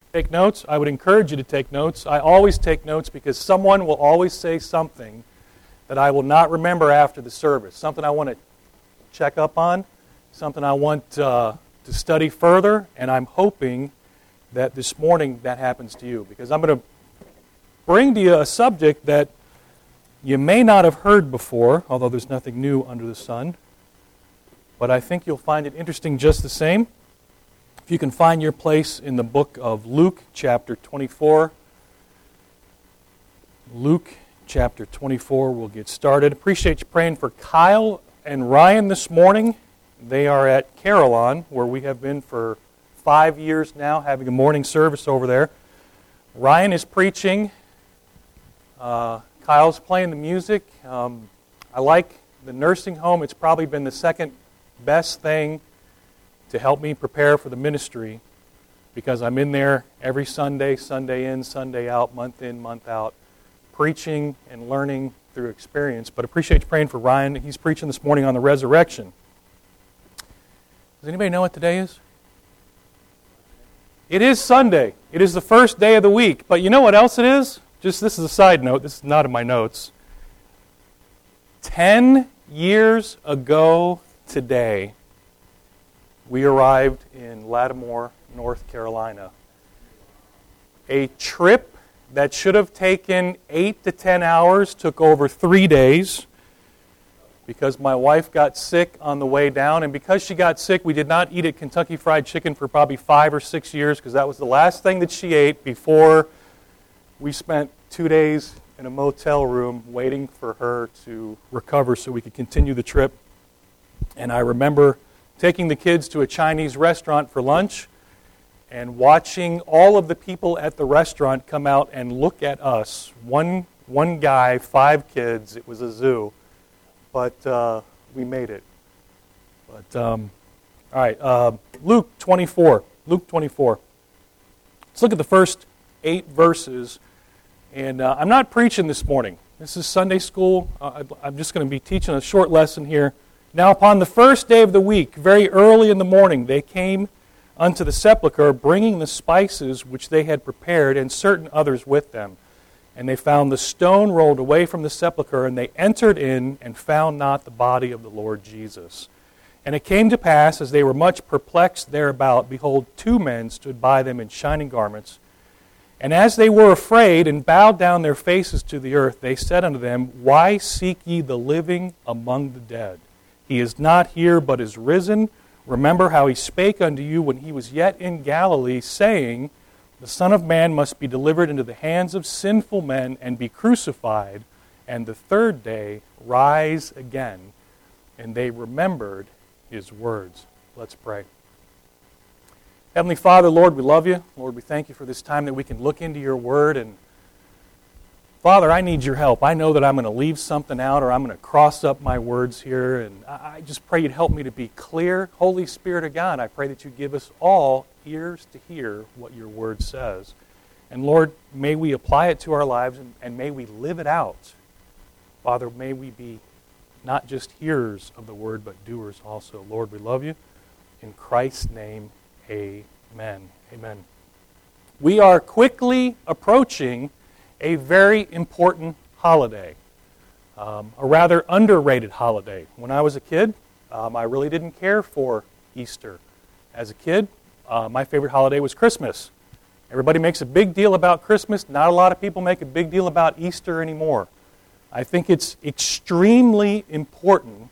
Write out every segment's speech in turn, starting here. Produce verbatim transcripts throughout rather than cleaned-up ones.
take notes, I would encourage you to take notes. I always take notes because someone will always say something that I will not remember after the service, something I want to check up on, something I want uh, to study further, and I'm hoping that this morning that happens to you, because I'm going to bring to you a subject that you may not have heard before, although there's nothing new under the sun, but I think you'll find it interesting just the same. If you can find your place in the book of Luke, chapter twenty-four. Luke, chapter twenty-four, we'll get started. Appreciate you praying for Kyle and Ryan this morning. They are at Carillon, where we have been for five years now, having a morning service over there. Ryan is preaching. Uh, Kyle's playing the music. Um, I like the nursing home. It's probably been the second best thing to help me prepare for the ministry, because I'm in there every Sunday, Sunday in, Sunday out, month in, month out, preaching and learning through experience. But I appreciate you praying for Ryan. He's preaching this morning on the resurrection. Does anybody know what today is? It is Sunday. It is the first day of the week. But you know what else it is? Just this is a side note. This is not in my notes. Ten years ago today, we arrived in Lattimore, North Carolina. A trip that should have taken eight to ten hours took over three days because my wife got sick on the way down. And because she got sick, we did not eat at Kentucky Fried Chicken for probably five or six years because that was the last thing that she ate before we spent two days in a motel room waiting for her to recover so we could continue the trip. And I remember taking the kids to a Chinese restaurant for lunch and watching all of the people at the restaurant come out and look at us. One one guy, five kids. It was a zoo. But uh, we made it. But um, all right, uh, Luke twenty-four. Luke twenty-four. Let's look at the first eight verses. And uh, I'm not preaching this morning. This is Sunday school. Uh, I'm just going to be teaching a short lesson here. Now upon the first day of the week, very early in the morning, they came unto the sepulchre, bringing the spices which they had prepared, and certain others with them. And they found the stone rolled away from the sepulchre, and they entered in, and found not the body of the Lord Jesus. And it came to pass, as they were much perplexed thereabout, behold, two men stood by them in shining garments. And as they were afraid, and bowed down their faces to the earth, they said unto them, Why seek ye the living among the dead? He is not here, but is risen. Remember how he spake unto you when he was yet in Galilee, saying, The Son of Man must be delivered into the hands of sinful men, and be crucified, and the third day rise again. And they remembered his words. Let's pray. Heavenly Father, Lord, we love you. Lord, we thank you for this time that we can look into your word. And Father, I need your help. I know that I'm going to leave something out, or I'm going to cross up my words here. And I just pray you'd help me to be clear. Holy Spirit of God, I pray that you give us all ears to hear what your word says. And Lord, may we apply it to our lives, and, and may we live it out. Father, may we be not just hearers of the word, but doers also. Lord, we love you. In Christ's name, amen. Amen. We are quickly approaching a very important holiday, um, a rather underrated holiday. When I was a kid, um, I really didn't care for Easter. As a kid, uh, my favorite holiday was Christmas. Everybody makes a big deal about Christmas. Not a lot of people make a big deal about Easter anymore. I think it's extremely important.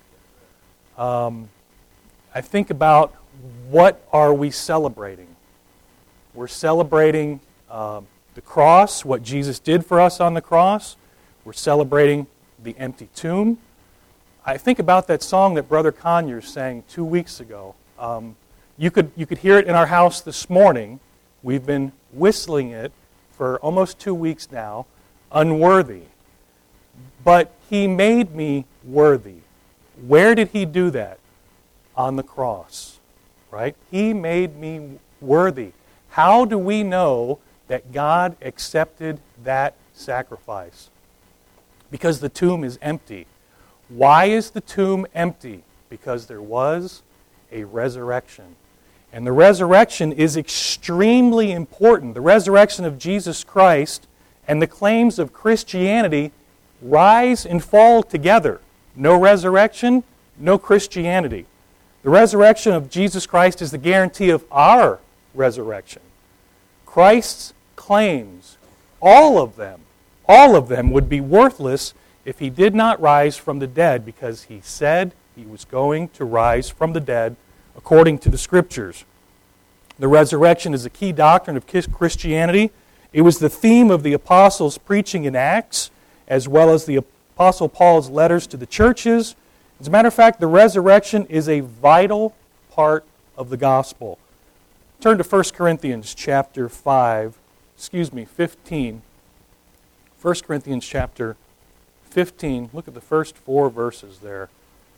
Um, I think about what are we celebrating? We're celebrating uh, the cross, what Jesus did for us on the cross. We're celebrating the empty tomb. I think about that song that Brother Conyers sang two weeks ago. Um, you could you could hear it in our house this morning. We've been whistling it for almost two weeks now, Unworthy. But he made me worthy. Where did he do that? On the cross, right? He made me worthy. How do we know that God accepted that sacrifice? Because the tomb is empty. Why is the tomb empty? Because there was a resurrection. And the resurrection is extremely important. The resurrection of Jesus Christ and the claims of Christianity rise and fall together. No resurrection, no Christianity. The resurrection of Jesus Christ is the guarantee of our resurrection. Christ's claims, all of them, all of them would be worthless if he did not rise from the dead, because he said he was going to rise from the dead according to the Scriptures. The resurrection is a key doctrine of Christianity. It was the theme of the apostles' preaching in Acts, as well as the Apostle Paul's letters to the churches. As a matter of fact, the resurrection is a vital part of the gospel. Turn to First Corinthians chapter five, excuse me, fifteen. First Corinthians chapter fifteen. Look at the first four verses there.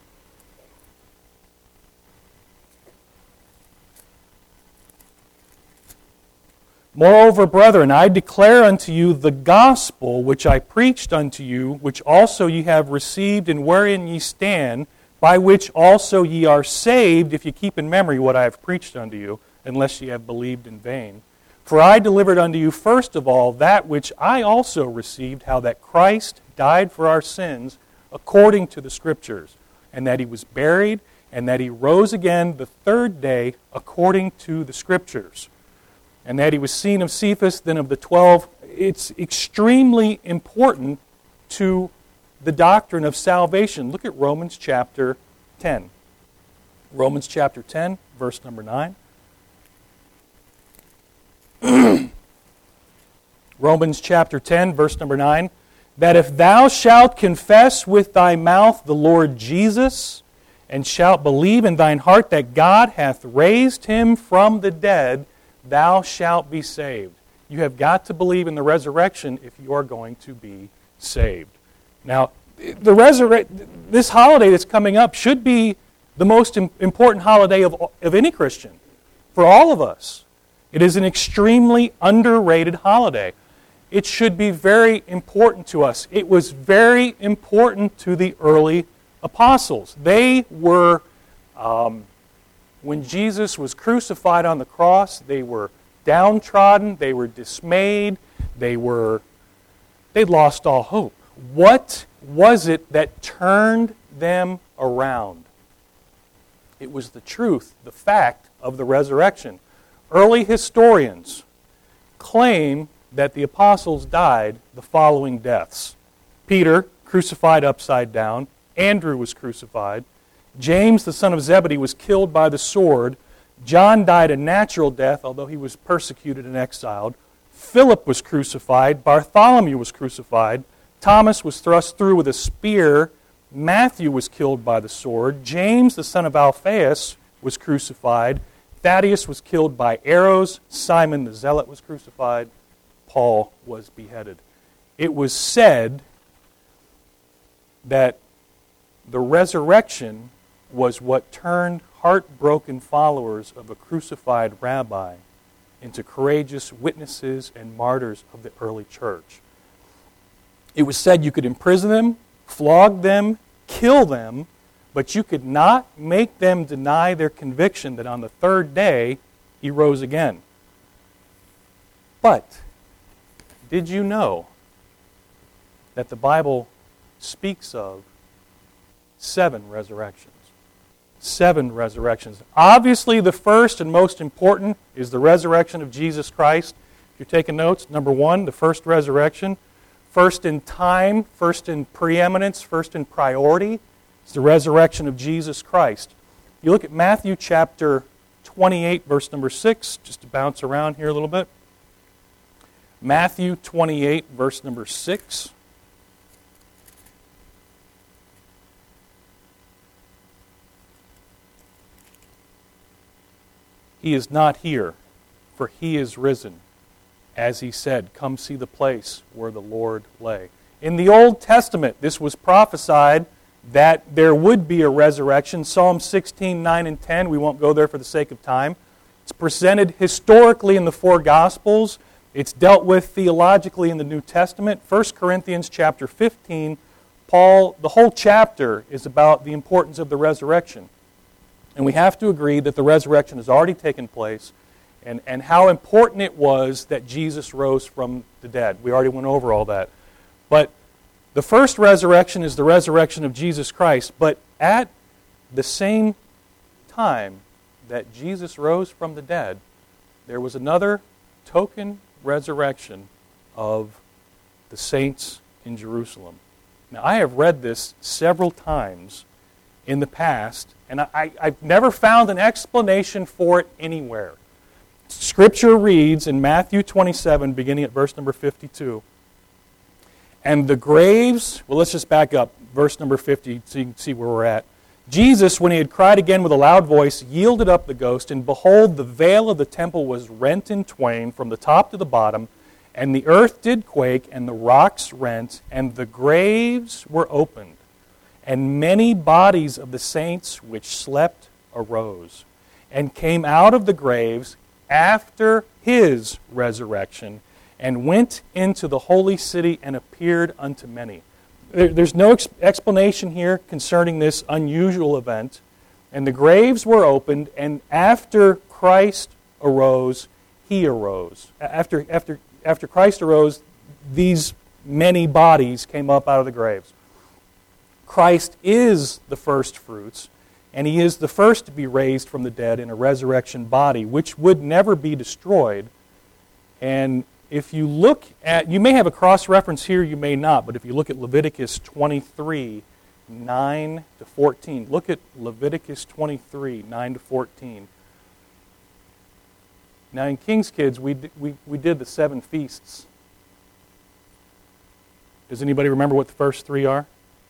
Moreover, brethren, I declare unto you the gospel which I preached unto you, which also ye have received, and wherein ye stand, by which also ye are saved, if ye keep in memory what I have preached unto you, unless ye have believed in vain. For I delivered unto you first of all that which I also received, how that Christ died for our sins according to the Scriptures, and that he was buried, and that he rose again the third day according to the Scriptures, and that he was seen of Cephas, then of the twelve. It's extremely important to the doctrine of salvation. Look at Romans chapter ten. Romans chapter ten, verse number nine. Romans chapter ten, verse number nine. That if thou shalt confess with thy mouth the Lord Jesus, and shalt believe in thine heart that God hath raised him from the dead, thou shalt be saved. You have got to believe in the resurrection if you are going to be saved. Now, the resurre- this holiday that's coming up should be the most important holiday of, of any Christian, for all of us. It is an extremely underrated holiday. It should be very important to us. It was very important to the early apostles. They were... Um, When Jesus was crucified on the cross, they were downtrodden, they were dismayed, they were, they'd lost all hope. What was it that turned them around? It was the truth, the fact of the resurrection. Early historians claim that the apostles died the following deaths. Peter, crucified upside down. Andrew was crucified. James, the son of Zebedee, was killed by the sword. John died a natural death, although he was persecuted and exiled. Philip was crucified. Bartholomew was crucified. Thomas was thrust through with a spear. Matthew was killed by the sword. James, the son of Alphaeus, was crucified. Thaddeus was killed by arrows. Simon the Zealot was crucified. Paul was beheaded. It was said that the resurrection was what turned heartbroken followers of a crucified rabbi into courageous witnesses and martyrs of the early church. It was said you could imprison them, flog them, kill them, but you could not make them deny their conviction that on the third day he rose again. But did you know that the Bible speaks of seven resurrections? Seven resurrections. Obviously, the first and most important is the resurrection of Jesus Christ. If you're taking notes, number one, the first resurrection. First in time, first in preeminence, first in priority is the resurrection of Jesus Christ. You look at Matthew chapter twenty-eight, verse number six, just to bounce around here a little bit. Matthew twenty-eight, verse number six. He is not here, for he is risen. As he said, come see the place where the Lord lay. In the Old Testament, this was prophesied that there would be a resurrection. Psalm sixteen, nine and ten, we won't go there for the sake of time. It's presented historically in the four Gospels. It's dealt with theologically in the New Testament. First Corinthians chapter fifteen, Paul, the whole chapter is about the importance of the resurrection. And we have to agree that the resurrection has already taken place, and, and how important it was that Jesus rose from the dead. We already went over all that. But the first resurrection is the resurrection of Jesus Christ. But at the same time that Jesus rose from the dead, there was another token resurrection of the saints in Jerusalem. Now, I have read this several times in the past, and I, I've never found an explanation for it anywhere. Scripture reads in Matthew twenty-seven, beginning at verse number fifty-two, and the graves, well, let's just back up, verse number fifty, so you can see where we're at. Jesus, when he had cried again with a loud voice, yielded up the ghost, and behold, the veil of the temple was rent in twain from the top to the bottom, and the earth did quake, and the rocks rent, and the graves were opened, and many bodies of the saints which slept arose, and came out of the graves after his resurrection, and went into the holy city and appeared unto many. There's no ex- explanation here concerning this unusual event. And the graves were opened, and after Christ arose, he arose. After, after, after Christ arose, these many bodies came up out of the graves. Christ is the first fruits, and he is the first to be raised from the dead in a resurrection body, which would never be destroyed. And if you look at, you may have a cross-reference here, you may not, but if you look at Leviticus twenty-three, nine to fourteen, look at Leviticus twenty-three, nine to fourteen. Now in King's Kids, we, we, we did the seven feasts. Does anybody remember what the first three are?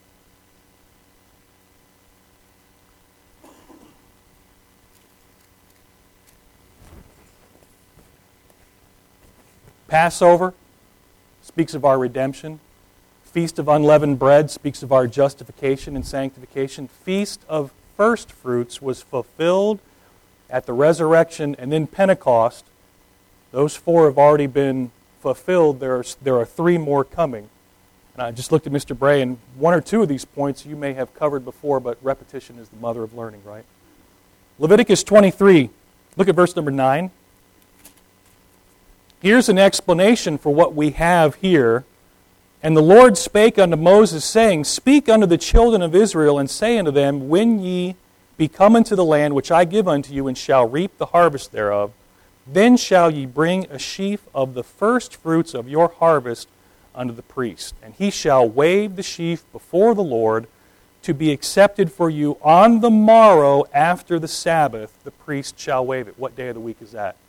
Passover speaks of our redemption. Feast of Unleavened Bread speaks of our justification and sanctification. Feast of First Fruits was fulfilled at the resurrection, and then Pentecost. Those four have already been fulfilled. There are, there are three more coming. And I just looked at Mister Bray, and one or two of these points you may have covered before, but repetition is the mother of learning, right? Leviticus twenty-three, look at verse number nine. Here's an explanation for what we have here. And the Lord spake unto Moses, saying, Speak unto the children of Israel, and say unto them, When ye be come into the land which I give unto you, and shall reap the harvest thereof, then shall ye bring a sheaf of the first fruits of your harvest unto the priest. And he shall wave the sheaf before the Lord, to be accepted for you on the morrow after the Sabbath. The priest shall wave it. What day of the week is that?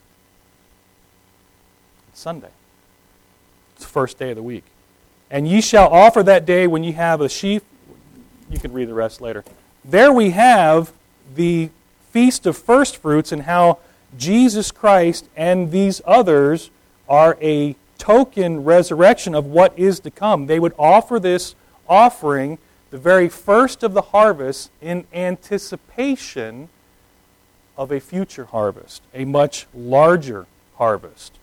Sunday. It's the first day of the week. And ye shall offer that day when ye have a sheaf. You can read the rest later. There we have the Feast of First Fruits, and how Jesus Christ and these others are a token resurrection of what is to come. They would offer this offering, the very first of the harvest, in anticipation of a future harvest, a much larger harvest.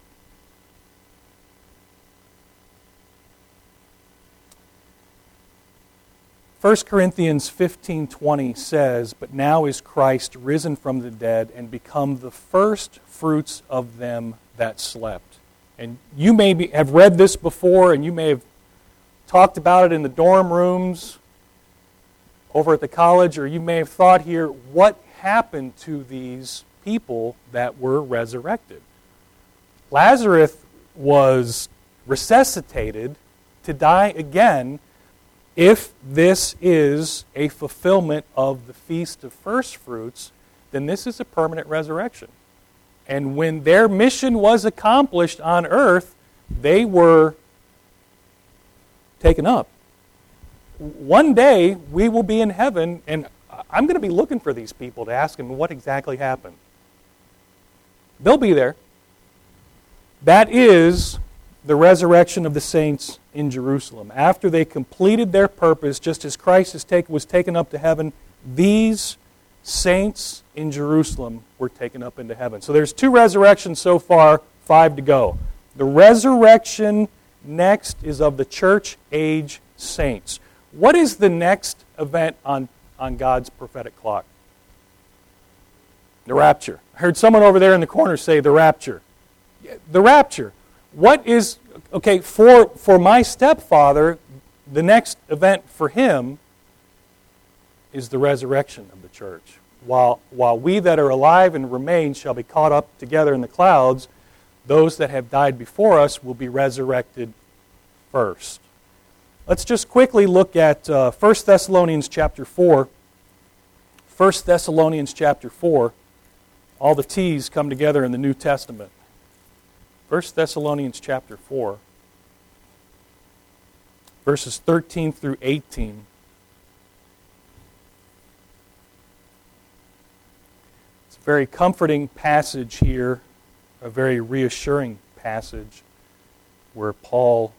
First Corinthians fifteen twenty says, But now is Christ risen from the dead, and become the first fruits of them that slept. And you may be, have read this before, and you may have talked about it in the dorm rooms over at the college, or you may have thought here, what happened to these people that were resurrected? Lazarus was resuscitated to die again. If this is a fulfillment of the Feast of First Fruits, then this is a permanent resurrection. And when their mission was accomplished on earth, they were taken up. One day, we will be in heaven, and I'm going to be looking for these people to ask them what exactly happened. They'll be there. That is the resurrection of the saints in Jerusalem. After they completed their purpose, just as Christ is take, was taken up to heaven, these saints in Jerusalem were taken up into heaven. So there's two resurrections so far, five to go. The resurrection next is of the church age saints. What is the next event on, on God's prophetic clock? The rapture. I heard someone over there in the corner say the rapture. The rapture. What is, okay, for, for my stepfather, the next event for him is the resurrection of the church. While, while we that are alive and remain shall be caught up together in the clouds, those that have died before us will be resurrected first. Let's just quickly look at uh, First Thessalonians chapter four. First Thessalonians chapter four. All the T's come together in the New Testament. First Thessalonians chapter four, verses thirteen through eighteen. It's a very comforting passage here, a very reassuring passage where Paul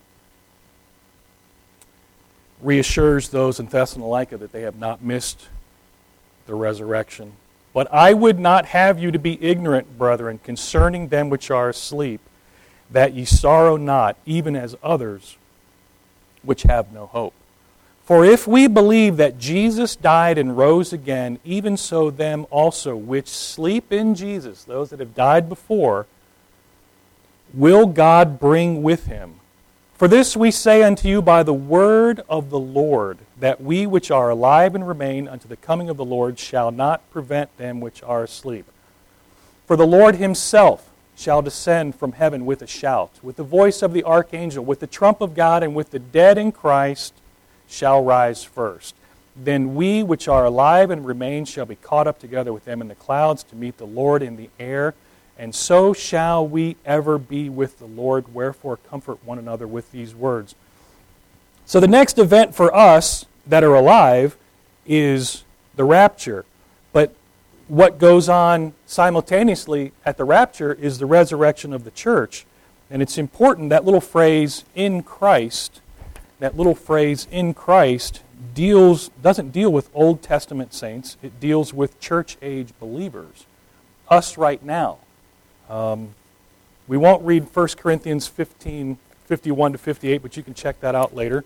reassures those in Thessalonica that they have not missed the resurrection. But I would not have you to be ignorant, brethren, concerning them which are asleep, that ye sorrow not, even as others which have no hope. For if we believe that Jesus died and rose again, even so them also which sleep in Jesus, those that have died before, will God bring with him. For this we say unto you by the word of the Lord, that we which are alive and remain unto the coming of the Lord shall not prevent them which are asleep. For the Lord himself shall descend from heaven with a shout, with the voice of the archangel, with the trump of God, and with the dead in Christ shall rise first. Then we which are alive and remain shall be caught up together with them in the clouds to meet the Lord in the air, and so shall we ever be with the Lord. Wherefore comfort one another with these words. So the next event for us that are alive is the rapture. But what goes on simultaneously at the rapture is the resurrection of the church. And it's important, that little phrase, in Christ, that little phrase, in Christ, deals doesn't deal with Old Testament saints. It deals with church-age believers, us right now. Um, we won't read First Corinthians fifteen, fifty-one to fifty-eight, but you can check that out later.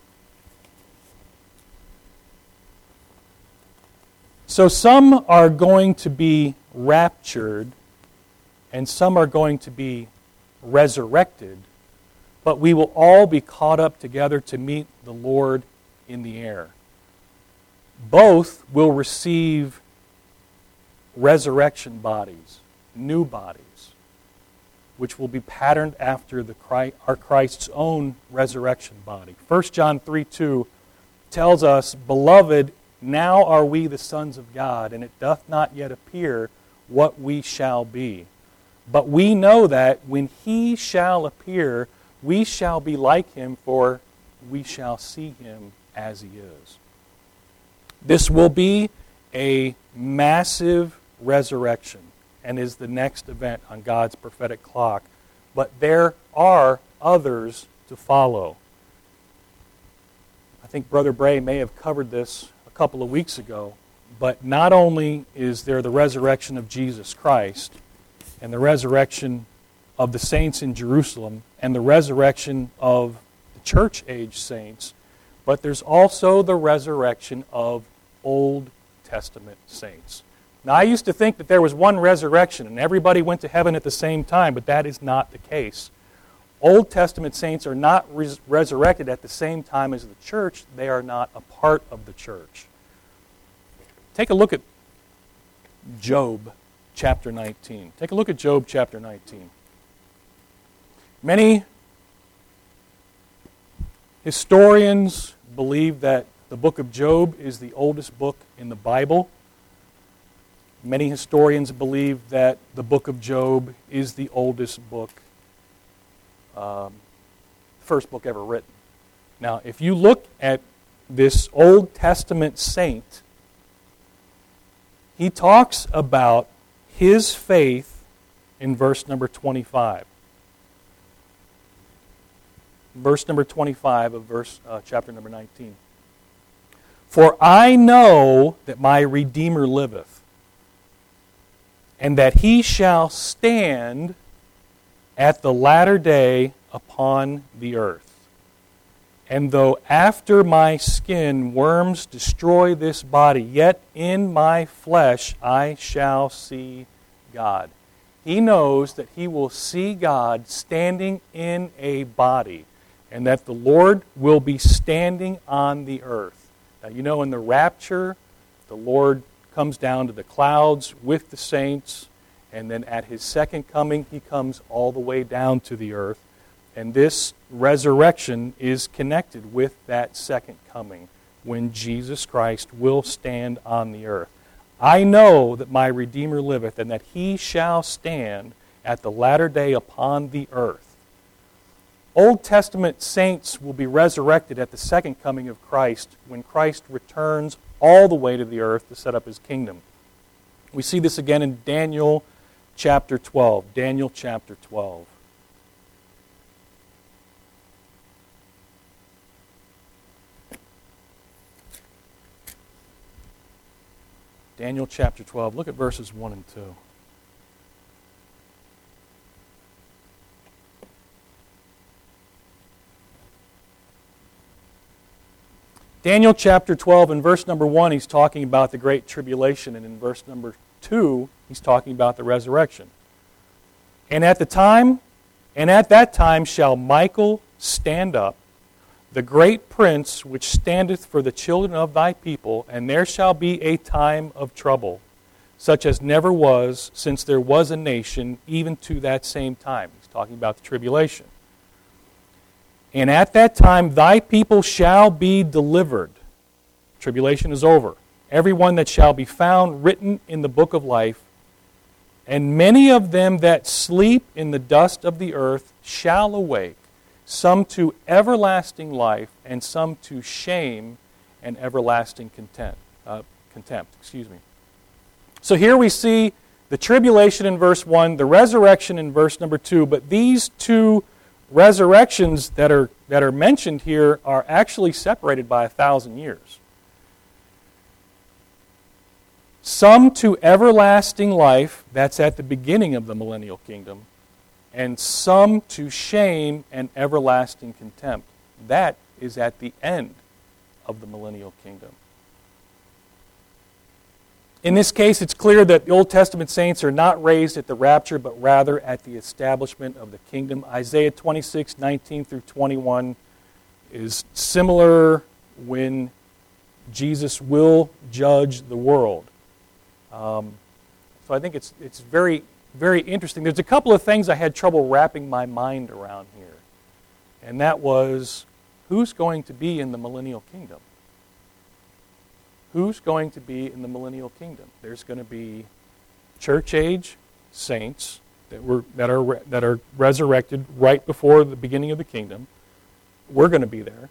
So some are going to be raptured, and some are going to be resurrected, but we will all be caught up together to meet the Lord in the air. Both will receive resurrection bodies, new bodies, which will be patterned after the Christ, our Christ's own resurrection body. First John three two tells us, Beloved, now are we the sons of God, and it doth not yet appear what we shall be. But we know that when he shall appear, we shall be like him, for we shall see him as he is. This will be a massive resurrection and is the next event on God's prophetic clock. But there are others to follow. I think Brother Bray may have covered this a couple of weeks ago, but not only is there the resurrection of Jesus Christ and the resurrection of the saints in Jerusalem and the resurrection of the church-age saints, but there's also the resurrection of Old Testament saints. Now, I used to think that there was one resurrection and everybody went to heaven at the same time, but that is not the case. Old Testament saints are not res- resurrected at the same time as the church. They are not a part of the church. Take a look at Job chapter nineteen. Take a look at Job chapter nineteen. Many historians believe that the book of Job is the oldest book in the Bible. Many historians believe that the book of Job is the oldest book, um, first book ever written. Now, if you look at this Old Testament saint, he talks about his faith in verse number twenty-five. Verse number twenty-five of verse uh, chapter number nineteen. For I know that my Redeemer liveth, and that he shall stand at the latter day upon the earth. And though after my skin worms destroy this body, yet in my flesh I shall see God. He knows that he will see God standing in a body, and that the Lord will be standing on the earth. Now, you know, in the rapture, the Lord comes down to the clouds with the saints, and then at his second coming, he comes all the way down to the earth. And this resurrection is connected with that second coming, when Jesus Christ will stand on the earth. I know that my Redeemer liveth, and that he shall stand at the latter day upon the earth. Old Testament saints will be resurrected at the second coming of Christ, when Christ returns all the way to the earth to set up his kingdom. We see this again in Daniel chapter twelve. Daniel chapter twelve. Daniel chapter twelve. Look at verses one and two. Daniel chapter twelve, in verse number one, he's talking about the great tribulation, and in verse number two, he's talking about the resurrection. And at the time, and at that time shall Michael stand up, the great prince which standeth for the children of thy people, and there shall be a time of trouble, such as never was since there was a nation, even to that same time. He's talking about the tribulation. And at that time thy people shall be delivered. Tribulation is over. Everyone that shall be found written in the book of life, and many of them that sleep in the dust of the earth shall awake, some to everlasting life, and some to shame and everlasting contempt. Uh, contempt, excuse me. So here we see the tribulation in verse one, the resurrection in verse number two, but these two resurrections that are that are mentioned here are actually separated by a thousand years. Some to everlasting life, that's at the beginning of the millennial kingdom, and some to shame and everlasting contempt. That is at the end of the millennial kingdom. In this case, it's clear that the Old Testament saints are not raised at the rapture, but rather at the establishment of the kingdom. Isaiah twenty-six, nineteen through twenty-one is similar when Jesus will judge the world. Um, so I think it's it's very Very interesting. There's a couple of things I had trouble wrapping my mind around here. And that was, who's going to be in the millennial kingdom? Who's going to be in the millennial kingdom? There's going to be church age saints that were that are that are resurrected right before the beginning of the kingdom. We're going to be there.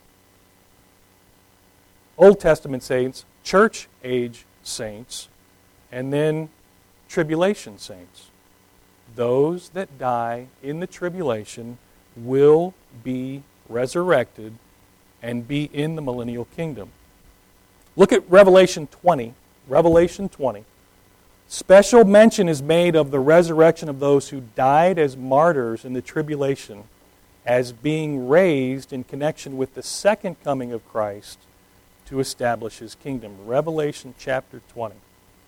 Old Testament saints, church age saints, and then tribulation saints. Those that die in the tribulation will be resurrected and be in the millennial kingdom. Look at Revelation twenty. Revelation twenty. Special mention is made of the resurrection of those who died as martyrs in the tribulation as being raised in connection with the second coming of Christ to establish his kingdom. Revelation chapter twenty.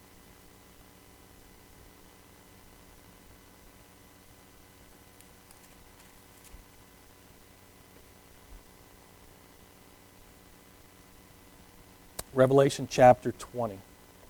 Revelation chapter twenty.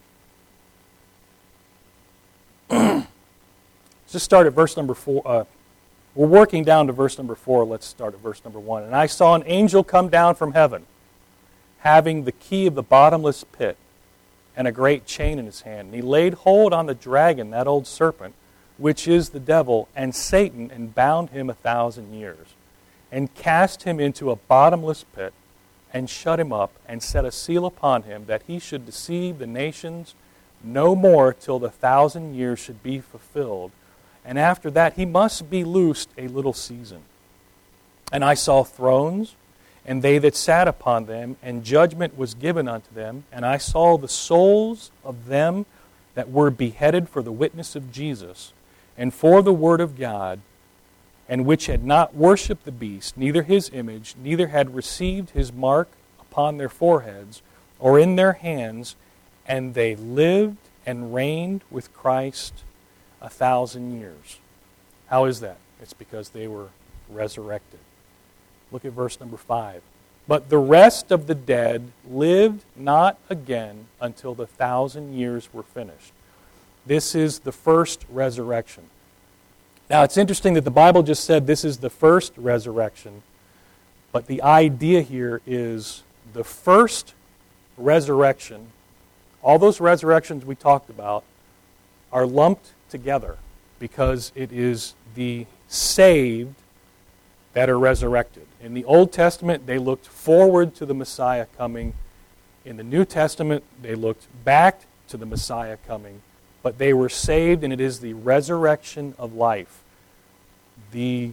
Just start at verse number four. Uh, we're working down to verse number four. Let's start at verse number one. And I saw an angel come down from heaven, having the key of the bottomless pit and a great chain in his hand. And he laid hold on the dragon, that old serpent, which is the devil, and Satan, and bound him a thousand years, and cast him into a bottomless pit, and shut him up, and set a seal upon him, that he should deceive the nations no more till the thousand years should be fulfilled. And after that he must be loosed a little season. And I saw thrones, and they that sat upon them, and judgment was given unto them. And I saw the souls of them that were beheaded for the witness of Jesus, and for the word of God, and which had not worshipped the beast, neither his image, neither had received his mark upon their foreheads or in their hands, and they lived and reigned with Christ a thousand years. How is that? It's because they were resurrected. Look at verse number five. But the rest of the dead lived not again until the thousand years were finished. This is the first resurrection. Now, it's interesting that the Bible just said this is the first resurrection, but the idea here is the first resurrection, all those resurrections we talked about, are lumped together because it is the saved that are resurrected. In the Old Testament, they looked forward to the Messiah coming. In the New Testament, they looked back to the Messiah coming. But they were saved, and it is the resurrection of life. The,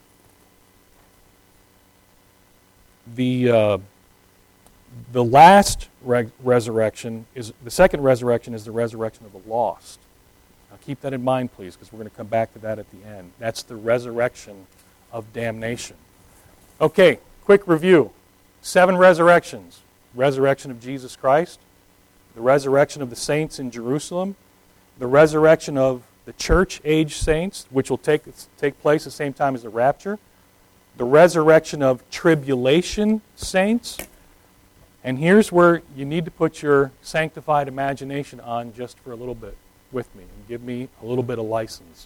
the, uh, the last re- resurrection, is the second resurrection is the resurrection of the lost. Now keep that in mind, please, because we're going to come back to that at the end. That's the resurrection of damnation. Okay, quick review. Seven resurrections. Resurrection of Jesus Christ, the resurrection of the saints in Jerusalem, the resurrection of the church-age saints, which will take, take place at the same time as the rapture, the resurrection of tribulation saints, and here's where you need to put your sanctified imagination on just for a little bit with me and give me a little bit of license.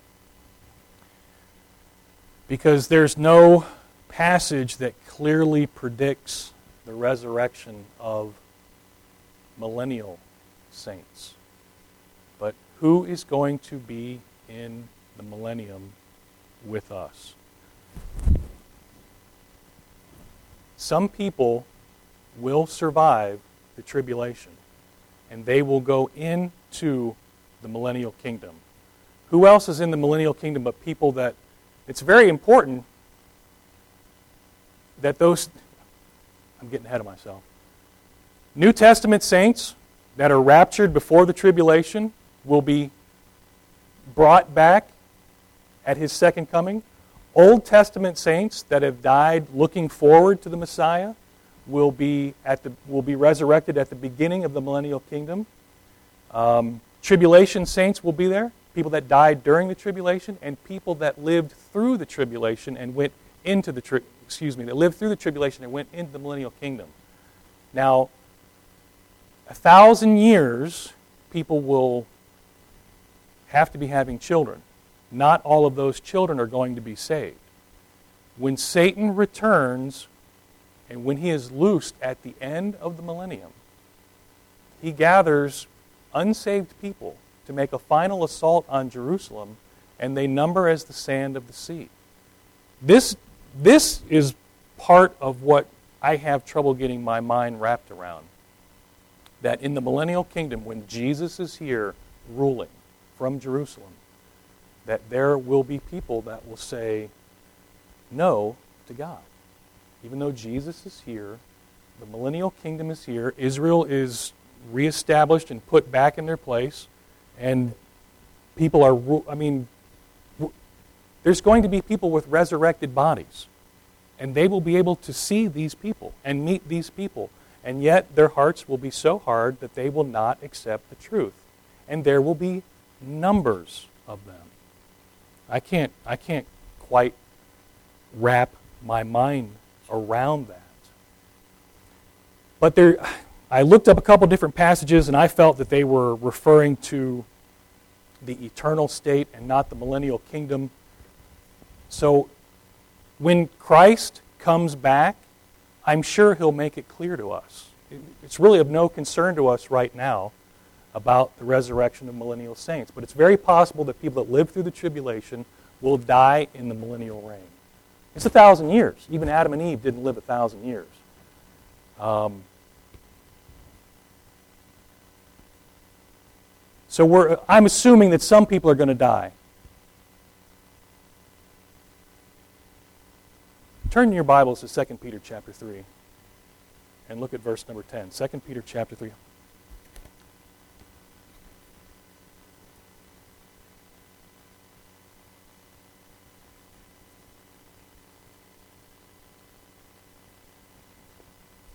Because there's no passage that clearly predicts the resurrection of millennial saints. But who is going to be in the millennium with us? Some people will survive the tribulation, and they will go into the millennial kingdom. Who else is in the millennial kingdom but people that... It's very important that those... I'm getting ahead of myself. New Testament saints that are raptured before the tribulation will be brought back at His second coming. Old Testament saints that have died looking forward to the Messiah will be at the will be resurrected at the beginning of the millennial kingdom. Um, tribulation saints will be there. People that died during the tribulation, and people that lived through the tribulation and went into the tri- excuse me, that lived through the tribulation and went into the millennial kingdom. Now, a thousand years, people will have to be having children. Not all of those children are going to be saved. When Satan returns, and when he is loosed at the end of the millennium, he gathers unsaved people to make a final assault on Jerusalem, and they number as the sand of the sea. This, this is part of what I have trouble getting my mind wrapped around. That in the millennial kingdom, when Jesus is here ruling from Jerusalem, that there will be people that will say no to God. Even though Jesus is here, the millennial kingdom is here, Israel is reestablished and put back in their place, and people are, I mean, there's going to be people with resurrected bodies, and they will be able to see these people and meet these people, and yet their hearts will be so hard that they will not accept the truth. And there will be numbers of them. I can't, I can't quite wrap my mind around that. But there, I looked up a couple different passages, and I felt that they were referring to the eternal state and not the millennial kingdom. So when Christ comes back, I'm sure He'll make it clear to us. It's really of no concern to us right now about the resurrection of millennial saints. But it's very possible that people that live through the tribulation will die in the millennial reign. It's a thousand years. Even Adam and Eve didn't live a thousand years. Um, so we're, I'm assuming that some people are going to die. Turn in your Bibles to Second Peter chapter three and look at verse number ten. Second Peter chapter three.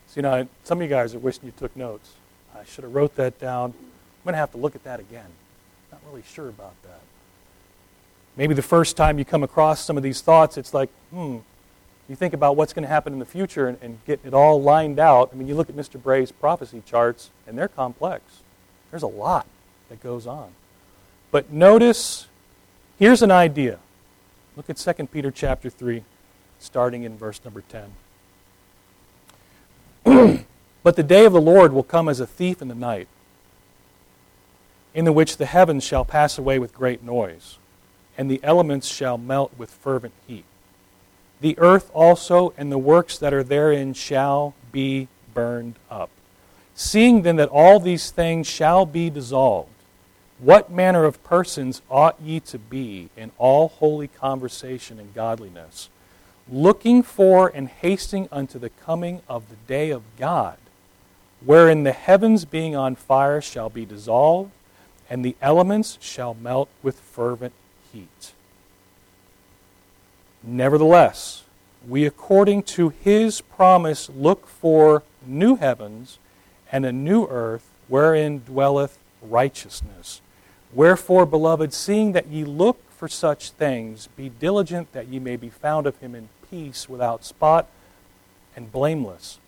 So, you know, some of you guys are wishing you took notes. I should have wrote that down. I'm going to have to look at that again. Not really sure about that. Maybe the first time you come across some of these thoughts, it's like, hmm, you think about what's going to happen in the future and, and get it all lined out. I mean, you look at Mister Bray's prophecy charts, and they're complex. There's a lot that goes on. But notice, here's an idea. Look at Second Peter chapter three, starting in verse number ten. But the day of the Lord will come as a thief in the night, in the which the heavens shall pass away with great noise, and the elements shall melt with fervent heat. The earth also and the works that are therein shall be burned up. Seeing then that all these things shall be dissolved, what manner of persons ought ye to be in all holy conversation and godliness, looking for and hasting unto the coming of the day of God, wherein the heavens being on fire shall be dissolved, and the elements shall melt with fervent heat. Nevertheless, we according to his promise look for new heavens and a new earth, wherein dwelleth righteousness. Wherefore, beloved, seeing that ye look for such things, be diligent that ye may be found of him in peace, without spot and blameless.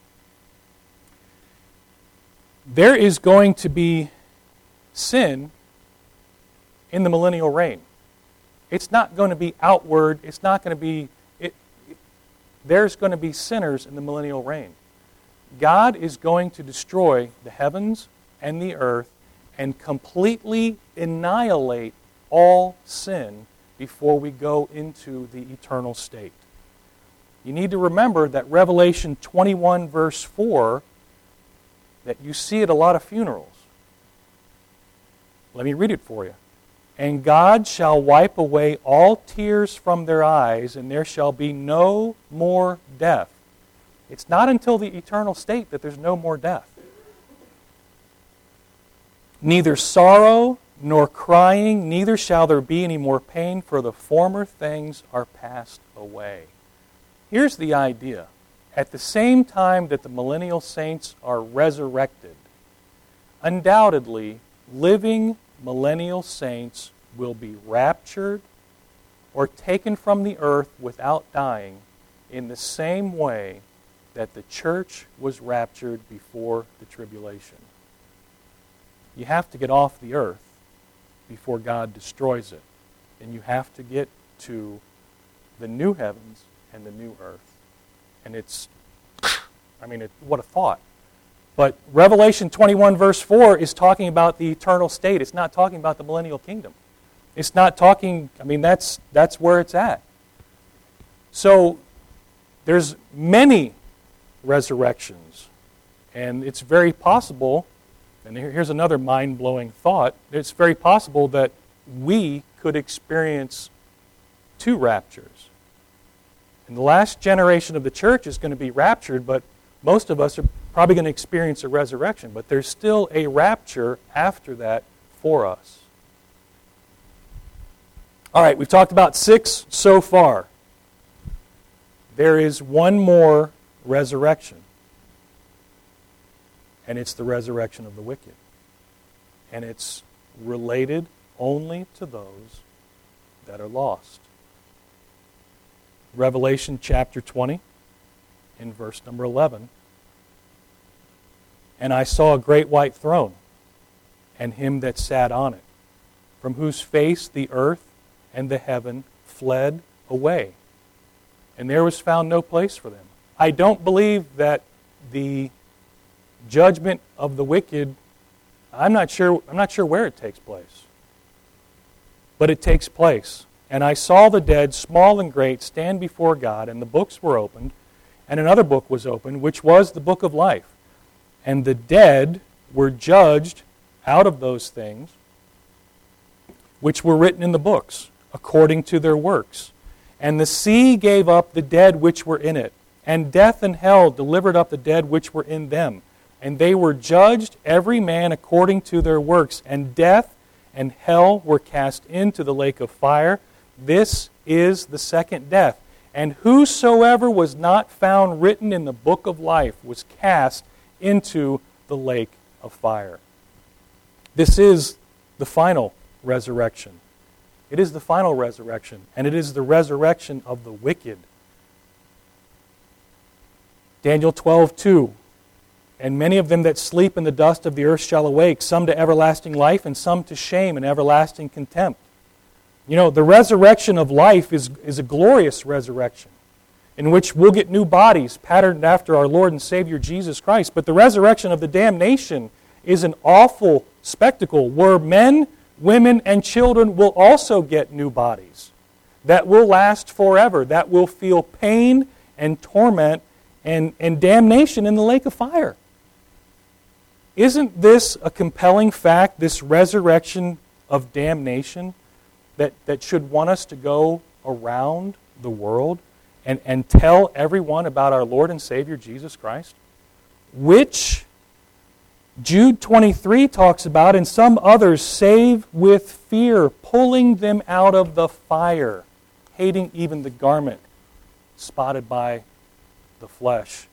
There is going to be sin in the millennial reign. It's not going to be outward. It's not going to be... It, it, there's going to be sinners in the millennial reign. God is going to destroy the heavens and the earth and completely annihilate all sin before we go into the eternal state. You need to remember that Revelation twenty-one, verse four, that you see at a lot of funerals. Let me read it for you. And God shall wipe away all tears from their eyes, and there shall be no more death. It's not until the eternal state that there's no more death. Neither sorrow nor crying, neither shall there be any more pain, for the former things are passed away. Here's the idea. At the same time that the millennial saints are resurrected, undoubtedly, living millennial saints will be raptured or taken from the earth without dying in the same way that the church was raptured before the tribulation. You have to get off the earth before God destroys it. And you have to get to the new heavens and the new earth. And it's, I mean, it, what a thought. But Revelation twenty-one, verse four is talking about the eternal state. It's not talking about the millennial kingdom. It's not talking, I mean, that's that's where it's at. So there's many resurrections. And it's very possible, and here's another mind-blowing thought, it's very possible that we could experience two raptures. And the last generation of the church is going to be raptured, but most of us are probably going to experience a resurrection. But there's still a rapture after that for us. All right, we've talked about six so far. There is one more resurrection. And it's the resurrection of the wicked. And it's related only to those that are lost. Revelation chapter twenty, in verse number eleven. And I saw a great white throne, and him that sat on it, from whose face the earth and the heaven fled away. And there was found no place for them. I don't believe that the judgment of the wicked, I'm not sure, I'm not sure where it takes place. But it takes place. And I saw the dead, small and great, stand before God, and the books were opened, and another book was opened, which was the book of life. And the dead were judged out of those things which were written in the books, according to their works. And the sea gave up the dead which were in it, and death and hell delivered up the dead which were in them. And they were judged, every man according to their works. And death and hell were cast into the lake of fire. This is the second death. And whosoever was not found written in the book of life was cast into the lake of fire. This is the final resurrection. It is the final resurrection, and it is the resurrection of the wicked. Daniel twelve two. And many of them that sleep in the dust of the earth shall awake, some to everlasting life, and some to shame and everlasting contempt. You know, the resurrection of life is, is a glorious resurrection in which we'll get new bodies patterned after our Lord and Savior Jesus Christ. But the resurrection of the damnation is an awful spectacle where men, women, and children will also get new bodies that will last forever, that will feel pain and torment and, and damnation in the lake of fire. Isn't this a compelling fact, this resurrection of damnation, that, that should want us to go around the world and, and tell everyone about our Lord and Savior Jesus Christ? Which Jude twenty-three talks about, and some others save with fear, pulling them out of the fire, hating even the garment spotted by the flesh.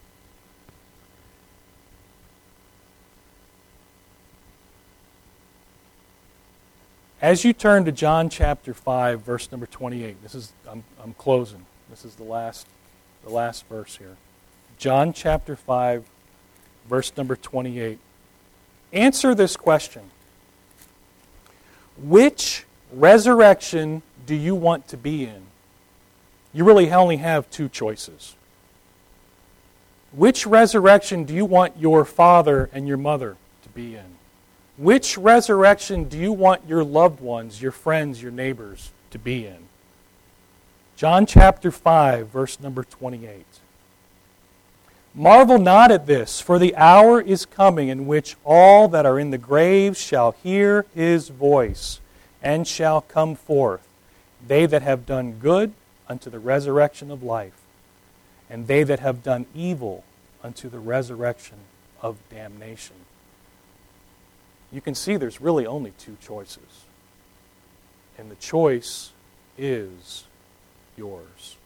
As you turn to John chapter five, verse number twenty-eight, this is I'm, I'm closing. This is the last, the last verse here. John chapter five, verse number twenty-eight. Answer this question. Which resurrection do you want to be in? You really only have two choices. Which resurrection do you want your father and your mother to be in? Which resurrection do you want your loved ones, your friends, your neighbors to be in? John chapter five, verse number twenty-eight. Marvel not at this, for the hour is coming in which all that are in the graves shall hear His voice, and shall come forth, they that have done good unto the resurrection of life, and they that have done evil unto the resurrection of damnation. You can see there's really only two choices. And the choice is yours.